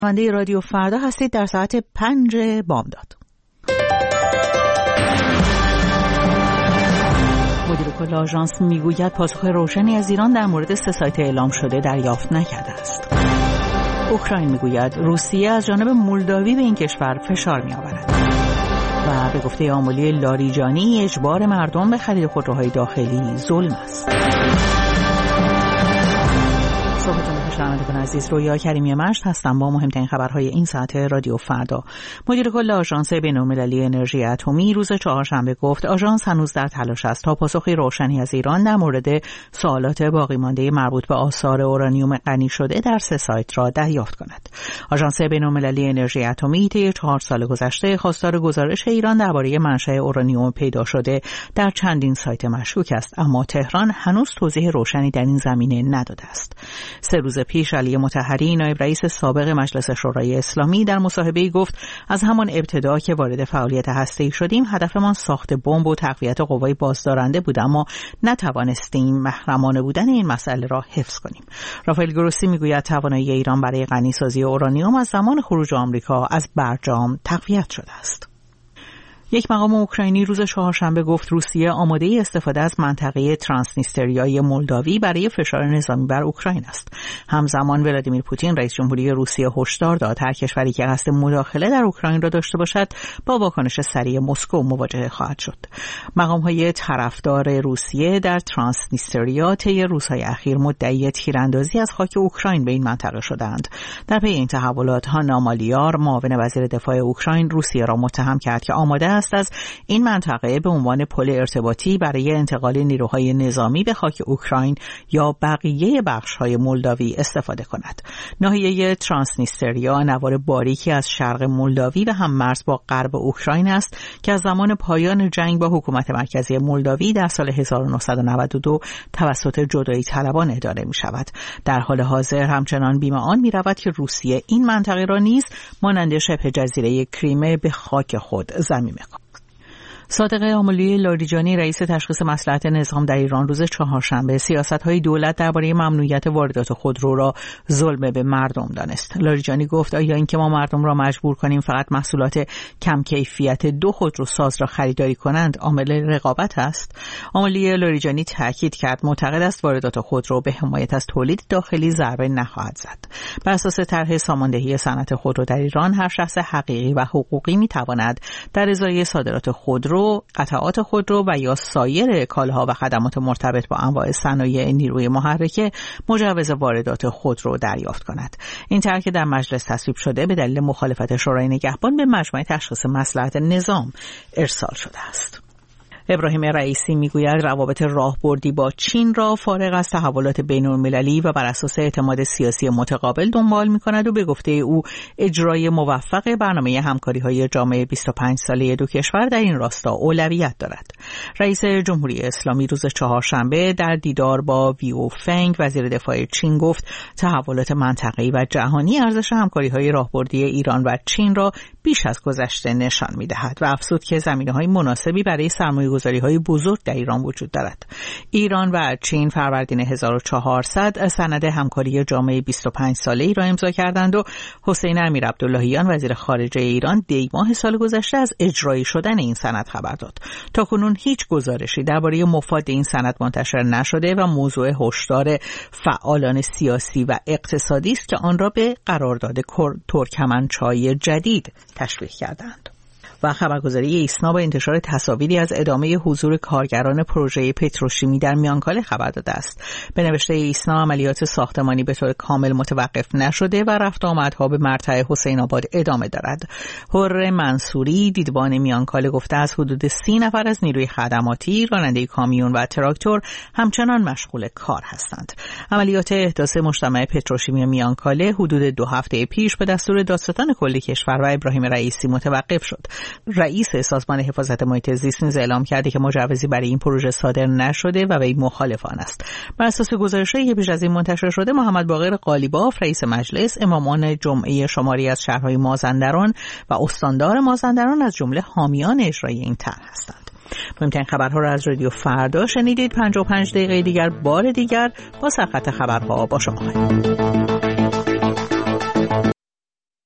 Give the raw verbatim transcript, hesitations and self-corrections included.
شنونده رادیو فردا هستید در ساعت پنج بامداد. مدیر کل آژانس میگوید پاسخ روشنی از ایران در مورد سه سایت اعلام شده دریافت نکرده است. اوکراین میگوید روسیه از جانب مولداوی به این کشور فشار میآورد. و به گفته آملی لاریجانی اجبار مردم به خرید خودروهای داخلی ظلم است. صحبتون بخیر شنوندگان عزیز، رویا کریمی مشت هستم با مهمترین خبرهای این ساعت رادیو فردا. مدیر کل آژانس بین‌المللی انرژی اتمی روز چهارشنبه گفت آژانس هنوز در تلاش است تا پاسخی روشنی از ایران در مورد سوالات باقی مانده مربوط به آثار اورانیوم غنی شده در سه سایت را دریافت کند. آژانس بین‌المللی انرژی اتمی طی چهار سال گذشته خواستار گزارش ایران درباره منشأ اورانیوم پیدا شده در چندین سایت مشکوک است، اما تهران هنوز توضیح روشنی در این زمینه نداده است. سه روز پیش علی مطهری نایب رئیس سابق مجلس شورای اسلامی در مصاحبه‌ای گفت از همان ابتدا که وارد فعالیت هسته‌ای شدیم هدفمان ساخت بمب و تقویت قوای بازدارنده بود، اما نتوانستیم محرمانه بودن این مسئله را حفظ کنیم. رافائل گروسی میگوید توانایی ایران برای غنیسازی اورانیوم از زمان خروج آمریکا از برجام تقویت شده است. یک مقام اوکراینی روز چهارشنبه گفت روسیه آماده استفاده از منطقه ترانسنیستریای مولداوی برای فشار نظامی بر اوکراین است. همزمان ولادیمیر پوتین رئیس جمهوری روسیه هشدار داد هر کشوری که قصد مداخله در اوکراین را داشته باشد با واکنش سریع مسکو مواجه خواهد شد. مقام‌های طرفدار روسیه در ترانسنیستریا طی روزهای اخیر مدعی تیراندازی از خاک اوکراین به این منطقه شدند. در پی این تحولات هانا مالیار معاون وزیر دفاع اوکراین روسیه را متهم کرد که آماده است از این منطقه به عنوان پل ارتباطی برای انتقال نیروهای نظامی به خاک اوکراین یا بقیه بخش‌های مولداوی استفاده کند. ناحیه ترانسنیستریا نوار باریکی از شرق مولداوی و هم مرز با غرب اوکراین است که از زمان پایان جنگ با حکومت مرکزی مولداوی در سال هزار و نهصد و نود و دو توسط جدایی طلبان اداره می شود. در حال حاضر همچنان بیم آن می رود که روسیه این منطقه را نیز مانند شبه جزیره کریمه به خاک خود ضمیمه کند. صادق آملی لاریجانی رئیس تشخیص مصلحت نظام در ایران روز چهارشنبه سیاست‌های دولت درباره ممنوعیت واردات خودرو را ظلم به مردم دانست. لاریجانی گفت آیا اینکه ما مردم را مجبور کنیم فقط محصولات کم کیفیت دو خودروساز را خریداری کنند عامل رقابت است؟ آملی لاریجانی تاکید کرد معتقد است واردات خودرو به حمایت از تولید داخلی ضربه نخواهد زد. بر اساس طرح ساماندهی صنعت خودرو در ایران هر شخص حقیقی و حقوقی می‌تواند در ازای صادرات خودرو، قطعات خودرو و یا سایر کالاها و خدمات مرتبط با انواع صنایع نیروی محرکه مجوز واردات خودرو دریافت کند. این طرح که در مجلس تصویب شده به دلیل مخالفت شورای نگهبان به مجمع تشخیص مصلحت نظام ارسال شده است. ابراهیم رئیسی میگوید روابط راهبردی با چین را فارغ از تحولات بین‌المللی و بر اساس اعتماد سیاسی متقابل دنبال می‌کند و به گفته او اجرای موفق برنامه همکاری‌های جامعه بیست و پنج ساله دو کشور در این راستا اولویت دارد. رئیس جمهوری اسلامی روز چهارشنبه در دیدار با ویو فنگ وزیر دفاع چین گفت تحولات منطقه‌ای و جهانی ارزش همکاری‌های راهبردی ایران و چین را بیش از گذشته نشان می‌دهد و افزود که زمینه‌های مناسبی برای سرمایه‌گذاری‌های بزرگ در ایران وجود دارد. ایران و چین فروردین هزار و چهارصد سند همکاری جامعه بیست و پنج ساله‌ای را امضا کردند و حسین امیر عبداللهیان وزیر خارجه ایران دی ماه سال گذشته از اجرایی شدن این سند خبر داد. تاکنون هیچ گزارشی درباره مفاد این سند منتشر نشده و موضوع هشدار فعالان سیاسی و اقتصادی است که آن را به قرارداد ترکمنچای جدید تشویق کردند. و خبرگزاری ایسنا با انتشار تصاویری از ادامه حضور کارگران پروژه پتروشیمی در میانکاله خبر داده است. به نوشته ایسنا عملیات ساختمانی به طور کامل متوقف نشده و رفت آمدها به مرتع حسین آباد ادامه دارد. حر منصوری دیدبان میانکاله گفته از حدود سی نفر از نیروی خدماتی، راننده کامیون و تراکتور همچنان مشغول کار هستند. عملیات احداث مجتمع پتروشیمی میانکاله حدود دو هفته پیش به دستور دادستان کل کشور و ابراهیم رئیسی متوقف شد. رئیس سازمان حفاظت محیط زیست نیز اعلام کرده که مجوزی برای این پروژه صادر نشده و وی مخالفان است. بر اساس گزارش‌هایی که پیش از این منتشر شده، محمد باقر قالیباف رئیس مجلس، امامان جمعه شماری از شهرهای مازندران و استاندار مازندران از جمله حامیان اجرای این طرح هستند. مهمترین خبرها را از رادیو فردا شنیدید. پنجاه و پنج دقیقه دیگر بار دیگر با سرخط خبرها با شما خواهیم.